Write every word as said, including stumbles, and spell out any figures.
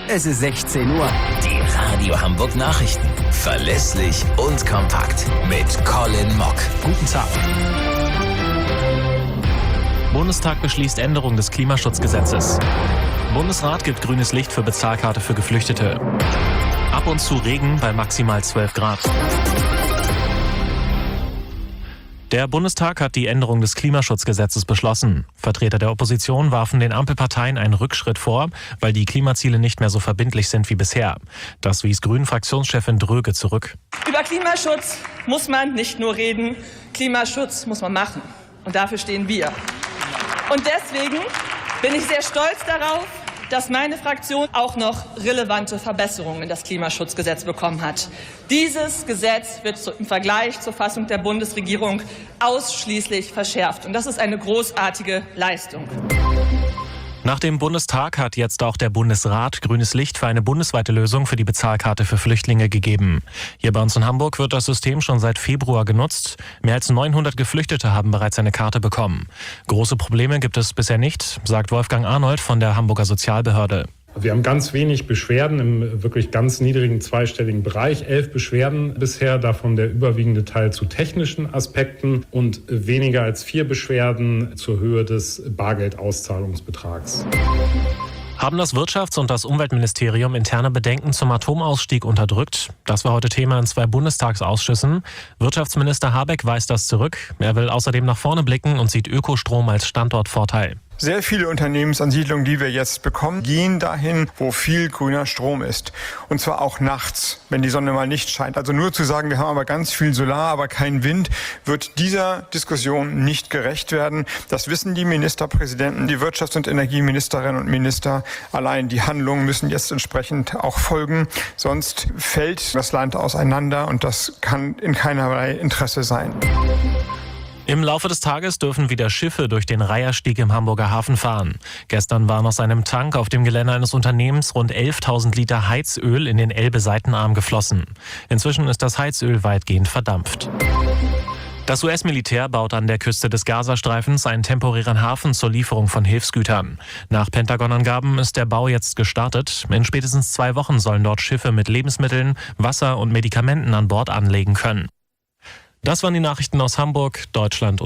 Es ist sechzehn Uhr. Die Radio Hamburg Nachrichten. Verlässlich und kompakt. Mit Colin Mock. Guten Tag. Bundestag beschließt Änderung des Klimaschutzgesetzes. Bundesrat gibt grünes Licht für Bezahlkarte für Geflüchtete. Ab und zu Regen bei maximal zwölf Grad. Der Bundestag hat die Änderung des Klimaschutzgesetzes beschlossen. Vertreter der Opposition warfen den Ampelparteien einen Rückschritt vor, weil die Klimaziele nicht mehr so verbindlich sind wie bisher. Das wies Grünen-Fraktionschefin Dröge zurück. Über Klimaschutz muss man nicht nur reden, Klimaschutz muss man machen. Und dafür stehen wir. Und deswegen bin ich sehr stolz darauf, dass meine Fraktion auch noch relevante Verbesserungen in das Klimaschutzgesetz bekommen hat. Dieses Gesetz wird im Vergleich zur Fassung der Bundesregierung ausschließlich verschärft. Und das ist eine großartige Leistung. Nach dem Bundestag hat jetzt auch der Bundesrat grünes Licht für eine bundesweite Lösung für die Bezahlkarte für Flüchtlinge gegeben. Hier bei uns in Hamburg wird das System schon seit Februar genutzt. Mehr als neunhundert Geflüchtete haben bereits eine Karte bekommen. Große Probleme gibt es bisher nicht, sagt Wolfgang Arnold von der Hamburger Sozialbehörde. Wir haben ganz wenig Beschwerden im wirklich ganz niedrigen zweistelligen Bereich. Elf Beschwerden bisher, davon der überwiegende Teil zu technischen Aspekten und weniger als vier Beschwerden zur Höhe des Bargeldauszahlungsbetrags. Haben das Wirtschafts- und das Umweltministerium interne Bedenken zum Atomausstieg unterdrückt? Das war heute Thema in zwei Bundestagsausschüssen. Wirtschaftsminister Habeck weist das zurück. Er will außerdem nach vorne blicken und sieht Ökostrom als Standortvorteil. Sehr viele Unternehmensansiedlungen, die wir jetzt bekommen, gehen dahin, wo viel grüner Strom ist. Und zwar auch nachts, wenn die Sonne mal nicht scheint. Also nur zu sagen, wir haben aber ganz viel Solar, aber kein Wind, wird dieser Diskussion nicht gerecht werden. Das wissen die Ministerpräsidenten, die Wirtschafts- und Energieministerinnen und Minister. Allein die Handlungen müssen jetzt entsprechend auch folgen. Sonst fällt das Land auseinander und das kann in keinerlei Interesse sein. Im Laufe des Tages dürfen wieder Schiffe durch den Reiherstieg im Hamburger Hafen fahren. Gestern waren aus einem Tank auf dem Gelände eines Unternehmens rund elftausend Liter Heizöl in den Elbe-Seitenarm geflossen. Inzwischen ist das Heizöl weitgehend verdampft. Das U S-Militär baut an der Küste des Gazastreifens einen temporären Hafen zur Lieferung von Hilfsgütern. Nach Pentagon-Angaben ist der Bau jetzt gestartet. In spätestens zwei Wochen sollen dort Schiffe mit Lebensmitteln, Wasser und Medikamenten an Bord anlegen können. Das waren die Nachrichten aus Hamburg, Deutschland und